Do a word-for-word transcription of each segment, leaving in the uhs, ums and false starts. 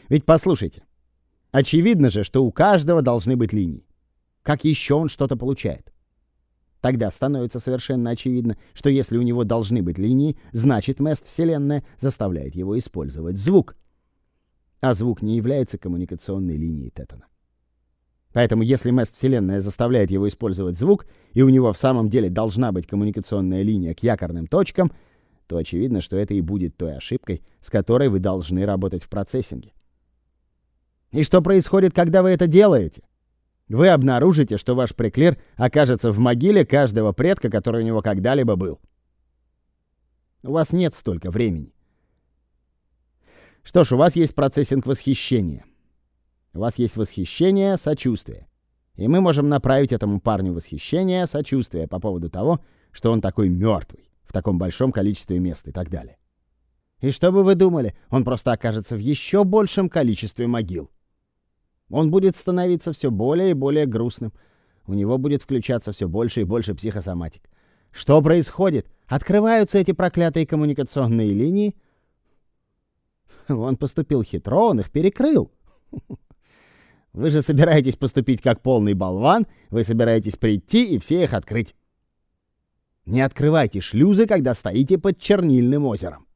Ведь послушайте, очевидно же, что у каждого должны быть линии. Как еще он что-то получает? Тогда становится совершенно очевидно, что если у него должны быть линии, значит, Мест-Вселенная заставляет его использовать звук. А звук не является коммуникационной линией Тетона. Поэтому если Мест-Вселенная заставляет его использовать звук, и у него в самом деле должна быть коммуникационная линия к якорным точкам, то очевидно, что это и будет той ошибкой, с которой вы должны работать в процессинге. И что происходит, когда вы это делаете? Вы обнаружите, что ваш преклер окажется в могиле каждого предка, который у него когда-либо был. У вас нет столько времени. Что ж, у вас есть процессинг восхищения. У вас есть восхищение, сочувствие. И мы можем направить этому парню восхищение, сочувствие по поводу того, что он такой мертвый, в таком большом количестве мест и так далее. И что бы вы думали, он просто окажется в еще большем количестве могил. Он будет становиться все более и более грустным. У него будет включаться все больше и больше психосоматик. Что происходит? Открываются эти проклятые коммуникационные линии. Он поступил хитро, он их перекрыл. Вы же собираетесь поступить как полный болван, вы собираетесь прийти и все их открыть. Не открывайте шлюзы, когда стоите под чернильным озером.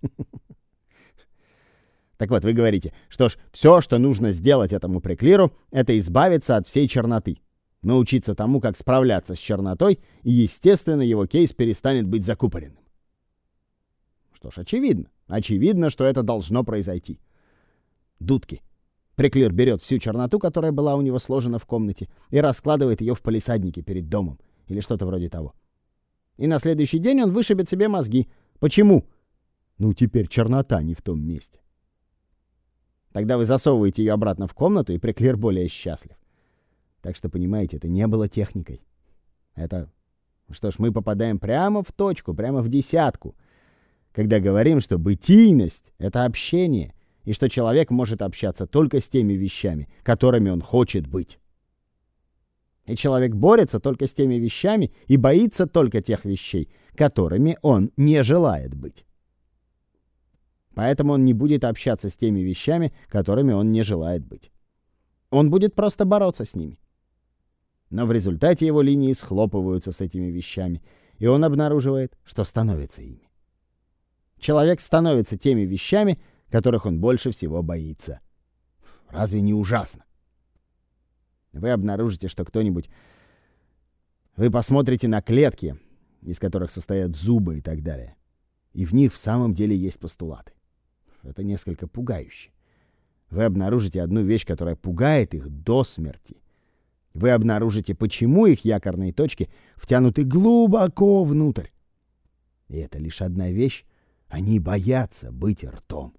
Так вот, вы говорите, что ж, все, что нужно сделать этому преклиру, это избавиться от всей черноты, научиться тому, как справляться с чернотой, и, естественно, его кейс перестанет быть закупоренным. Что ж, очевидно. Очевидно, что это должно произойти. Дудки. Преклир берет всю черноту, которая была у него сложена в комнате, и раскладывает ее в палисаднике перед домом, или что-то вроде того. И на следующий день он вышибет себе мозги. Почему? Ну, теперь чернота не в том месте. Тогда вы засовываете ее обратно в комнату, и преклир более счастлив. Так что, понимаете, это не было техникой. Это... Что ж, мы попадаем прямо в точку, прямо в десятку, когда говорим, что бытийность — это общение, и что человек может общаться только с теми вещами, которыми он хочет быть. И человек борется только с теми вещами и боится только тех вещей, которыми он не желает быть. Поэтому он не будет общаться с теми вещами, которыми он не желает быть. Он будет просто бороться с ними. Но в результате его линии схлопываются с этими вещами, и он обнаруживает, что становится ими. Человек становится теми вещами, которых он больше всего боится. Разве не ужасно? Вы обнаружите, что кто-нибудь... Вы посмотрите на клетки, из которых состоят зубы и так далее, и в них в самом деле есть постулаты. Это несколько пугающе. Вы обнаружите одну вещь, которая пугает их до смерти. Вы обнаружите, почему их якорные точки втянуты глубоко внутрь. И это лишь одна вещь. Они боятся быть ртом.